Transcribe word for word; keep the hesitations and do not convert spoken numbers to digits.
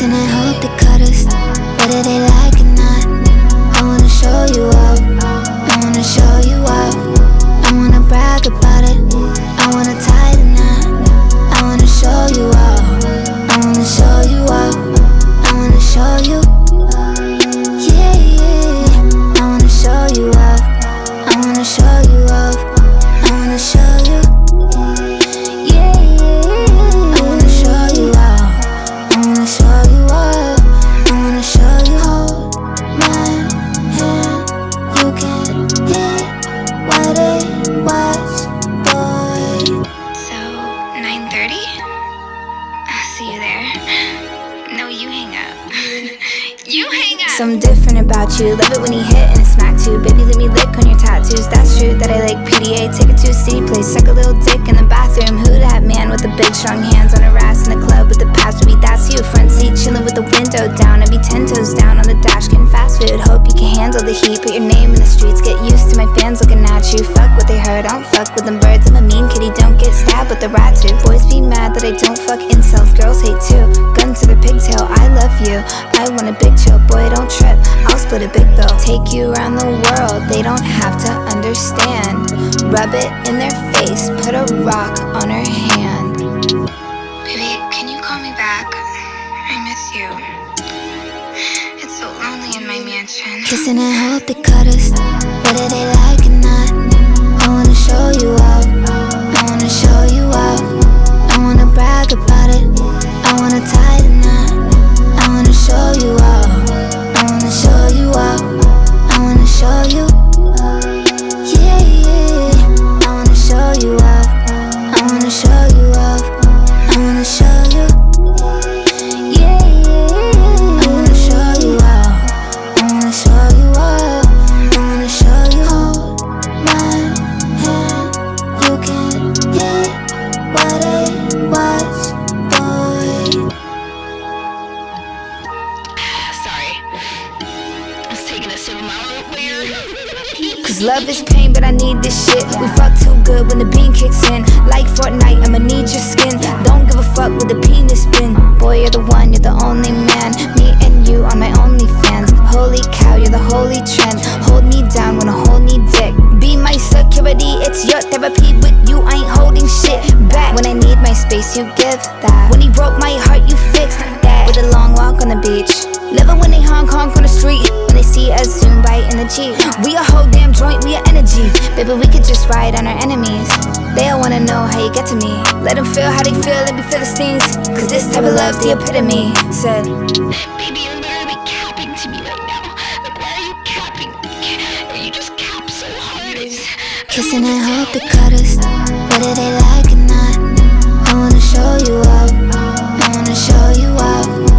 Kissing and hope they cut us, whether they like it or not. I wanna show you up, I wanna show you up. I wanna brag about it, I wanna tie the knot. I wanna show you up, I wanna show you up. I wanna show you, yeah, yeah. I wanna show you up, I wanna show you up. I wanna show you, yeah, yeah. I wanna show you up, I wanna show you up. I wanna show you. Hold my hand, you can hit what it was, boy. So, nine thirty? I'll see you there. No, you hang up. You hang up! Something different about you, love it when you hit and it smack too. Baby, let me lick on your tattoos, that's true that I like P D A. Take it to a city place, suck a little dick in the bathroom. Who that man with the big strong hands on her ass in the club with the past? Baby, that's you. Front seat chilling with the window down. I'd be ten toes down on the dash getting fast food. Hope you can handle the heat, put your name in the streets. Get used to my fans looking at you. Fuck what they heard, I don't fuck with them birds. I'm a mean kitty, don't get stabbed with the rat too. Boys be mad that I don't fuck incels, girls hate too. Gun to the pigtail, I love you. I want a big chill, boy don't trip, I'll split a big bill. Take you around the world, they don't have to understand. Rub it in their face, put a rock on her hand. Baby, can you call me back? I miss you. It's so lonely in my mansion. Kissing and hope they cut us, whether they like it or not. I wanna show you up, I wanna show you up. I wanna brag about it, I wanna tie the knot. I wanna show you up, I wanna show you up. I wanna show you, yeah, yeah. I wanna show you up, I wanna show you up. I wanna show you, yeah, yeah. I wanna show you up, I wanna show you up. I wanna show you. Hold my hand, you can hit what it was, boy. Sorry. I was taking a sip of my own beer. Cause love is pain, but I need this shit. We fuck too good when the bean kicks in. Like Fortnite, I'ma need your skin. Don't give a fuck with the penis spin. Boy, you're the one, you're the only man. Me and you on my OnlyFans. Holy cow, you're the holy trend. Hold me down when I hold me dick. Be my security, it's your therapy. With you, I ain't holding shit back. When I need my space, you give that. When he broke my heart, you fixed that. With a long walk on the beach. Living when they honk honk on the street. When they see us zoom by in the Jeep. We a whole damn joint, we a energy. Baby, we could just ride on our enemies. They all wanna know how you get to me. Let them feel how they feel, let me feel the stings. Cause this type of love's the epitome. Said, Baby, you're literally capping to me right now. Like, why are you capping? Or you just cap so hard. It's... kissing and hope they cut us, whether they like it or not. I wanna show you up, I wanna show you up.